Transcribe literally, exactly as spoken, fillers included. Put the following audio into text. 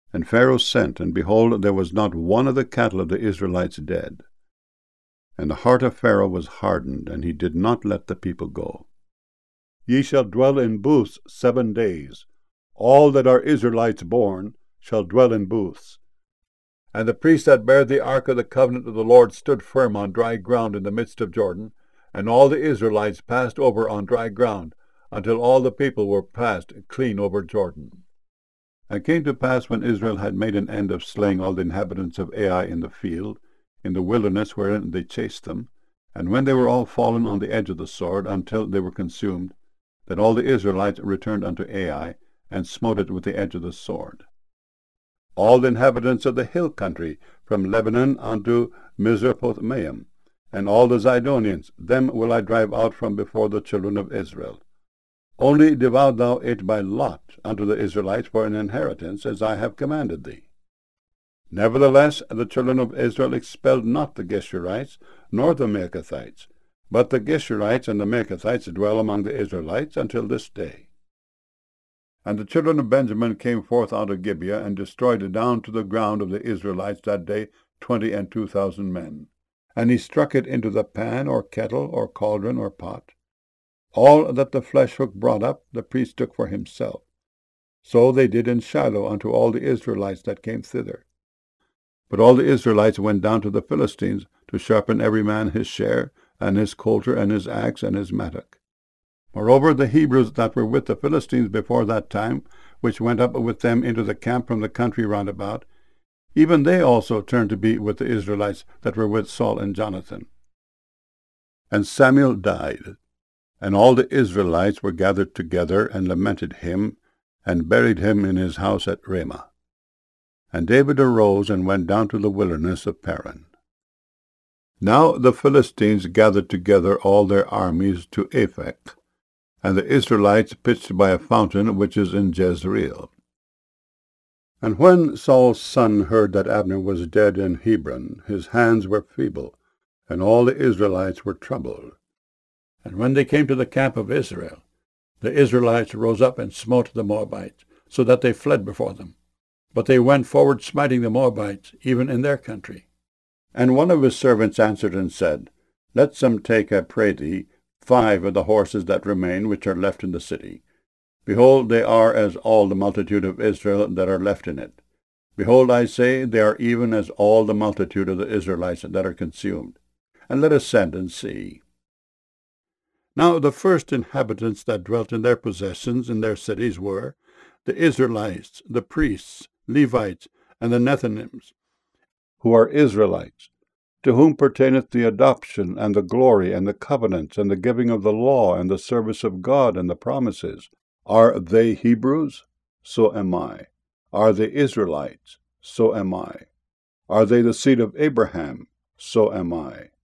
And Pharaoh sent, and behold, there was not one of the cattle of the Israelites dead. And the heart of Pharaoh was hardened, and he did not let the people go. Ye shall dwell in booths seven days. All that are Israelites born shall dwell in booths. And the priests that bare the ark of the covenant of the Lord stood firm on dry ground in the midst of Jordan, and all the Israelites passed over on dry ground, until all the people were passed clean over Jordan. And it came to pass, when Israel had made an end of slaying all the inhabitants of Ai in the field, in the wilderness wherein they chased them, and when they were all fallen on the edge of the sword, until they were consumed, that all the Israelites returned unto Ai, and smote it with the edge of the sword. All the inhabitants of the hill country, from Lebanon unto Misrephoth-maim, and all the Zidonians, them will I drive out from before the children of Israel. Only divide thou it by lot unto the Israelites for an inheritance, as I have commanded thee. Nevertheless, the children of Israel expelled not the Geshurites, nor the Maacathites, but the Geshurites and the Maacathites dwell among the Israelites until this day. And the children of Benjamin came forth out of Gibeah, and destroyed down to the ground of the Israelites that day twenty and two thousand men. And he struck it into the pan, or kettle, or cauldron, or pot. All that the flesh hook brought up, the priest took for himself. So they did in Shiloh unto all the Israelites that came thither. But all the Israelites went down to the Philistines, to sharpen every man his share, and his coulter, and his axe, and his mattock. Moreover, the Hebrews that were with the Philistines before that time, which went up with them into the camp from the country round about, even they also turned to be with the Israelites that were with Saul and Jonathan. And Samuel died, and all the Israelites were gathered together, and lamented him, and buried him in his house at Ramah. And David arose, and went down to the wilderness of Paran. Now the Philistines gathered together all their armies to Aphek, and the Israelites pitched by a fountain which is in Jezreel. And when Saul's son heard that Abner was dead in Hebron, his hands were feeble, and all the Israelites were troubled. And when they came to the camp of Israel, the Israelites rose up and smote the Moabites, so that they fled before them. But they went forward smiting the Moabites, even in their country. And one of his servants answered and said, Let some take, I pray thee, five of the horses that remain, which are left in the city. Behold, they are as all the multitude of Israel that are left in it. Behold, I say, they are even as all the multitude of the Israelites that are consumed. And let us send and see. Now the first inhabitants that dwelt in their possessions in their cities were the Israelites, the priests, Levites, and the Nethinims, who are Israelites, to whom pertaineth the adoption, and the glory, and the covenants, and the giving of the law, and the service of God, and the promises. Are they Hebrews? So am I. Are they Israelites? So am I. Are they the seed of Abraham? So am I.